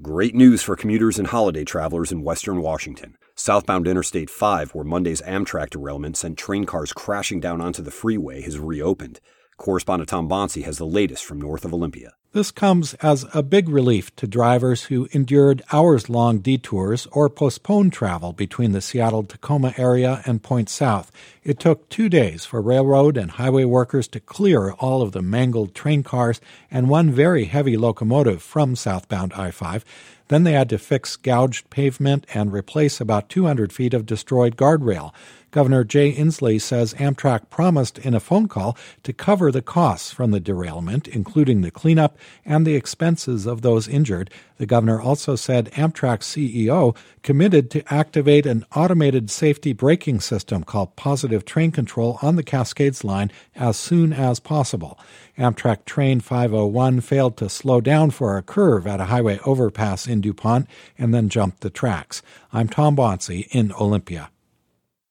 Great news for commuters and holiday travelers in western Washington. Southbound Interstate 5, where Monday's Amtrak derailment sent train cars crashing down onto the freeway, has reopened. Correspondent Tom Bonsi has the latest from north of Olympia. This comes as a big relief to drivers who endured hours-long detours or postponed travel between the Seattle-Tacoma area and Point South. It took 2 days for railroad and highway workers to clear all of the mangled train cars and one very heavy locomotive from southbound I-5. Then they had to fix gouged pavement and replace about 200 feet of destroyed guardrail. Governor Jay Inslee says Amtrak promised in a phone call to cover the costs from the derailment, including the cleanup and the expenses of those injured. The governor also said Amtrak's CEO committed to activate an automated safety braking system called Positive Train Control on the Cascades line as soon as possible. Amtrak Train 501 failed to slow down for a curve at a highway overpass in DuPont and then jumped the tracks. I'm Tom Bonsi in Olympia.